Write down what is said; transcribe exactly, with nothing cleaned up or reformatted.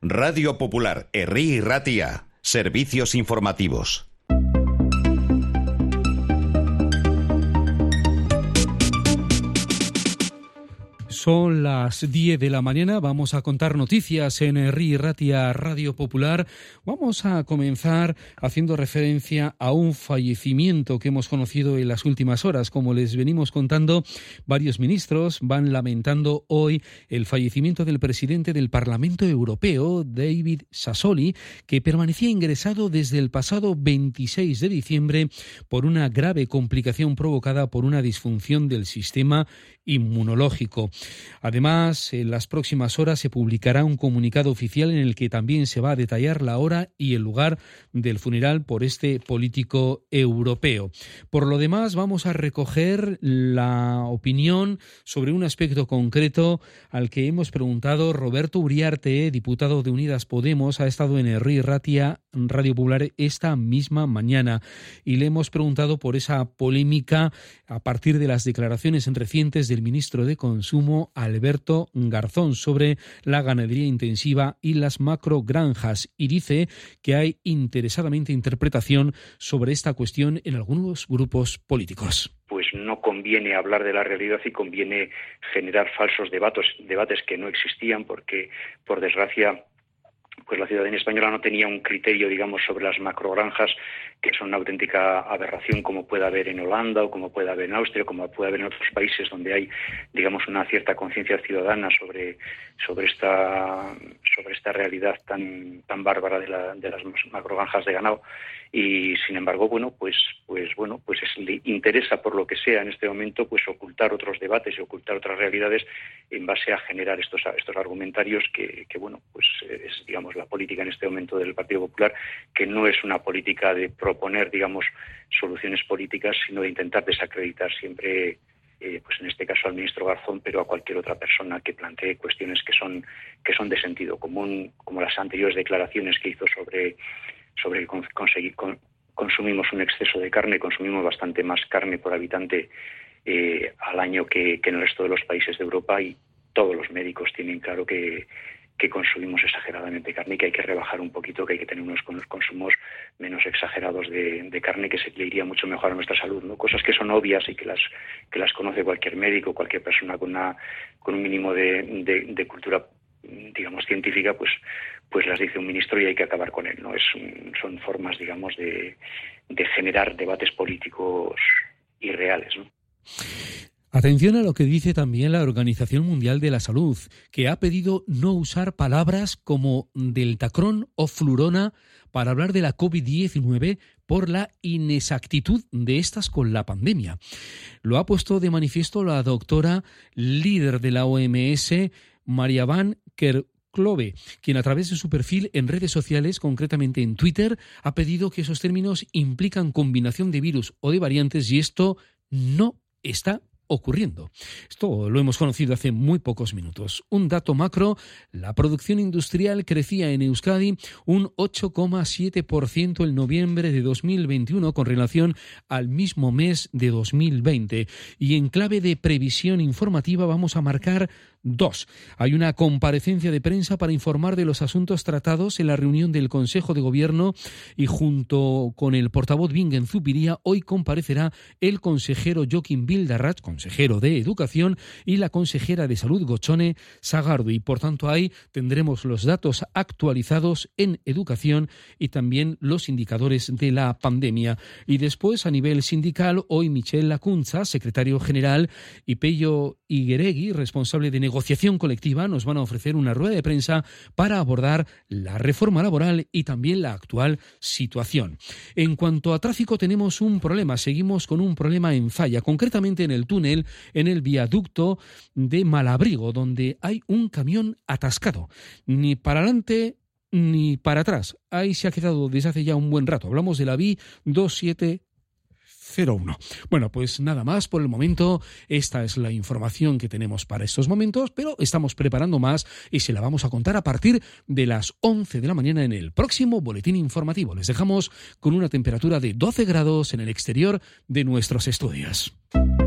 Radio Popular, Herri y Ratia. Servicios informativos. Son las diez de la mañana, vamos a contar noticias en Herri y Ratia Radio Popular. Vamos a comenzar haciendo referencia a un fallecimiento que hemos conocido en las últimas horas. Como les venimos contando, varios ministros van lamentando hoy el fallecimiento del presidente del Parlamento Europeo, David Sassoli, que permanecía ingresado desde el pasado veintiséis de diciembre por una grave complicación provocada por una disfunción del sistema inmunológico. Además, en las próximas horas se publicará un comunicado oficial en el que también se va a detallar la hora y el lugar del funeral por este político europeo. Por lo demás, vamos a recoger la opinión sobre un aspecto concreto al que hemos preguntado. Roberto Uriarte, diputado de Unidas Podemos, ha estado en Herri y Ratia Radio Popular esta misma mañana y le hemos preguntado por esa polémica a partir de las declaraciones recientes del ministro de Consumo, Alberto Garzón, sobre la ganadería intensiva y las macrogranjas, y dice que hay interesadamente interpretación sobre esta cuestión en algunos grupos políticos. Pues no conviene hablar de la realidad y conviene generar falsos debates, debates que no existían, porque, por desgracia, pues la ciudadanía española no tenía un criterio, digamos, sobre las macrogranjas, que son una auténtica aberración, como puede haber en Holanda o como puede haber en Austria, como puede haber en otros países donde hay, digamos, una cierta conciencia ciudadana sobre sobre esta sobre esta realidad tan tan bárbara de, la, de las macrogranjas de ganado. Y sin embargo, bueno, pues pues bueno, pues es, le interesa, por lo que sea en este momento, pues ocultar otros debates y ocultar otras realidades en base a generar estos estos argumentarios que, que bueno, pues es, digamos, la política en este momento del Partido Popular, que no es una política de proponer, digamos, soluciones políticas, sino de intentar desacreditar siempre, eh, pues en este caso al ministro Garzón, pero a cualquier otra persona que plantee cuestiones que son que son de sentido común, como las anteriores declaraciones que hizo sobre sobre conseguir con, consumimos un exceso de carne, consumimos bastante más carne por habitante eh, al año que, que en el resto de los países de Europa, y todos los médicos tienen claro que que consumimos exageradamente carne y que hay que rebajar un poquito, que hay que tener unos consumos menos exagerados de, de carne, que se le iría mucho mejor a nuestra salud, ¿no? Cosas que son obvias y que las que las conoce cualquier médico, cualquier persona con una con un mínimo de, de, de cultura, digamos, científica, pues pues las dice un ministro y hay que acabar con él, ¿no? Es son formas, digamos, de, de generar debates políticos irreales, ¿no? Atención a lo que dice también la Organización Mundial de la Salud, que ha pedido no usar palabras como deltacrón o flurona para hablar de la covid diecinueve por la inexactitud de estas con la pandemia. Lo ha puesto de manifiesto la doctora líder de la O M S, María Van Kerkhove, quien a través de su perfil en redes sociales, concretamente en Twitter, ha pedido que esos términos implican combinación de virus o de variantes, y esto no está ocurriendo. Esto lo hemos conocido hace muy pocos minutos. Un dato macro: la producción industrial crecía en Euskadi un ocho coma siete por ciento en noviembre de dos mil veintiuno con relación al mismo mes de dos mil veinte. Y en clave de previsión informativa vamos a marcar dos. Hay una comparecencia de prensa para informar de los asuntos tratados en la reunión del Consejo de Gobierno, y junto con el portavoz Bingen Zupiria hoy comparecerá el consejero Joaquín Bildarratz, consejero de Educación, y la consejera de Salud Gotzone Sagardui. Por tanto, ahí tendremos los datos actualizados en educación y también los indicadores de la pandemia. Y después, a nivel sindical, hoy Michel Lacunza, secretario general, y Pello Igueregui, responsable de negociación colectiva, nos van a ofrecer una rueda de prensa para abordar la reforma laboral y también la actual situación. En cuanto a tráfico, tenemos un problema. Seguimos con un problema en Zalla, concretamente en el túnel, en el viaducto de Malabrigo, donde hay un camión atascado. Ni para adelante ni para atrás. Ahí se ha quedado desde hace ya un buen rato. Hablamos de la V I veintisiete cero uno. Bueno, pues nada más por el momento. Esta es la información que tenemos para estos momentos, pero estamos preparando más y se la vamos a contar a partir de las once de la mañana en el próximo boletín informativo. Les dejamos con una temperatura de doce grados en el exterior de nuestros estudios.